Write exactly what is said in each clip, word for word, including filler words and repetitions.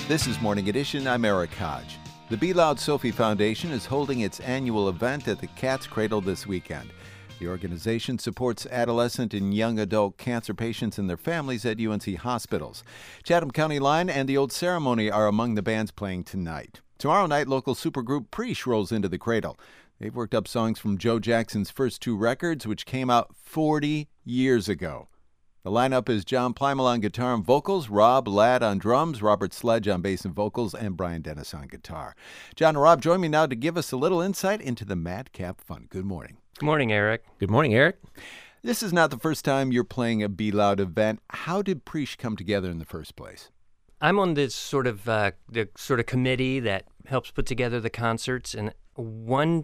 This is Morning Edition. I'm Eric Hodge. The Be Loud Sophie Foundation is holding its annual event at the Cat's Cradle this weekend. The organization supports adolescent and young adult cancer patients and their families at U N C hospitals. Chatham County Line and the Old Ceremony are among the bands playing tonight. Tomorrow night, local supergroup Preach rolls into the Cradle. They've worked up songs from Joe Jackson's first two records, which came out forty years ago. The lineup is John Plimal on guitar and vocals, Rob Ladd on drums, Robert Sledge on bass and vocals, and Brian Dennis on guitar. John and Rob join me now to give us a little insight into the Madcap Fun. Good morning. Good morning, Eric. Good morning, Eric. This is not the first time you're playing a Be Loud event. How did Preach come together in the first place? I'm on this sort of uh, the sort of committee that helps put together the concerts, and one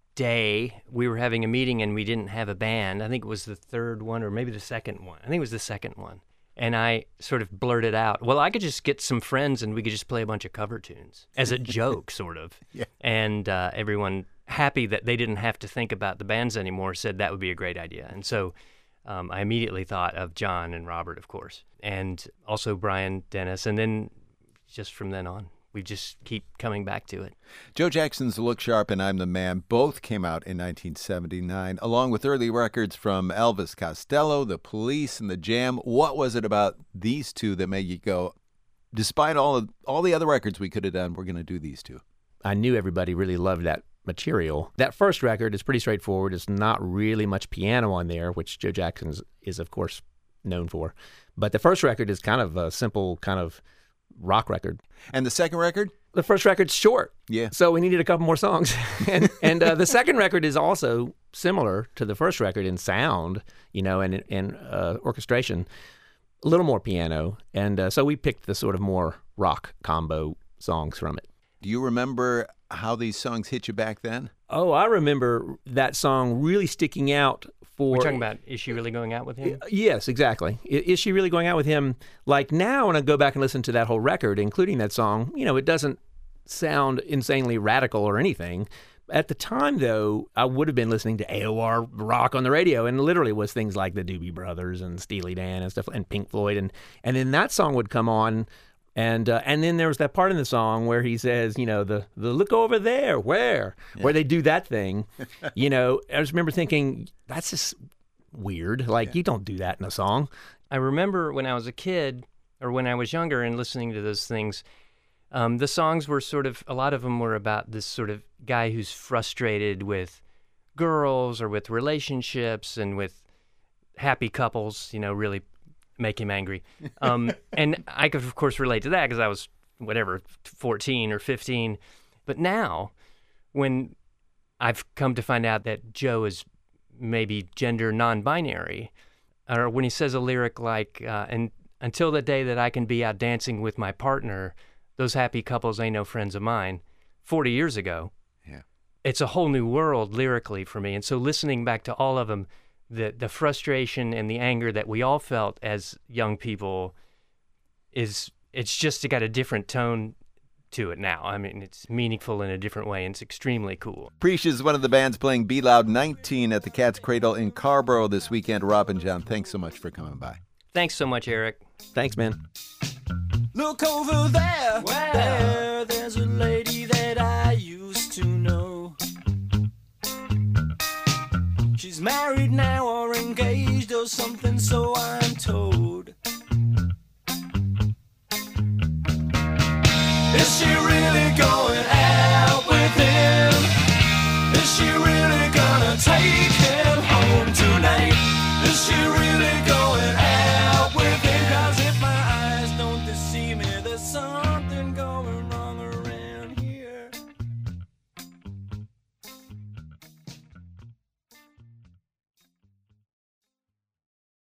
day we were having a meeting and we didn't have a band. I think it was the third one or maybe the second one. I think it was the second one. And I sort of blurted out, well, I could just get some friends and we could just play a bunch of cover tunes as a joke, sort of. Yeah. And uh, everyone, happy that they didn't have to think about the bands anymore, said that would be a great idea. And so um, I immediately thought of John and Robert, of course, and also Brian Dennis. And then just from then on, we just keep coming back to it. Joe Jackson's Look Sharp and I'm the Man both came out in nineteen seventy-nine, along with early records from Elvis Costello, The Police, and The Jam. What was it about these two that made you go, despite all of all the other records we could have done, we're going to do these two? I knew everybody really loved that material. That first record is pretty straightforward. It's not really much piano on there, which Joe Jackson is, is of course, known for. But the first record is kind of a simple kind of rock record. And the second record? The first record's short. Yeah. So we needed a couple more songs. and and uh, the second record is also similar to the first record in sound, you know, and in uh, orchestration. A little more piano. And uh, so we picked the sort of more rock combo songs from it. Do you remember how these songs hit you back then? Oh, I remember that song really sticking out for... We're talking about, is she really going out with him? Yes, exactly. Is she really going out with him? Like now, when I go back and listen to that whole record, including that song, you know, it doesn't sound insanely radical or anything. At the time, though, I would have been listening to A O R rock on the radio, and literally was things like the Doobie Brothers and Steely Dan and stuff, and Pink Floyd, and and then that song would come on. And uh, and then there was that part in the song where he says, you know, the, the look over there, where? Yeah. Where they do that thing. You know, I just remember thinking, that's just weird. Like, yeah. You don't do that in a song. I remember when I was a kid, or when I was younger and listening to those things, um, the songs were sort of, a lot of them were about this sort of guy who's frustrated with girls or with relationships and with happy couples, you know, really make him angry. Um, and I could, of course, relate to that because I was, whatever, fourteen or fifteen. But now, when I've come to find out that Joe is maybe gender non-binary, or when he says a lyric like, uh, and until the day that I can be out dancing with my partner, those happy couples ain't no friends of mine, forty years ago, yeah, it's a whole new world lyrically for me. And so listening back to all of them, the the frustration and the anger that we all felt as young people is, it's just got a different tone to it now. I mean, it's meaningful in a different way, and it's extremely cool. Preach is one of the bands playing Be Loud nineteen at the Cat's Cradle in Carrboro this weekend. Rob and John, thanks so much for coming by. Thanks so much, Eric. Thanks, man. Look over there, wow. there, there's a lady that I used to know. She's married now or engaged or something, so I'm told. Is she really going out with him? Is she really gonna take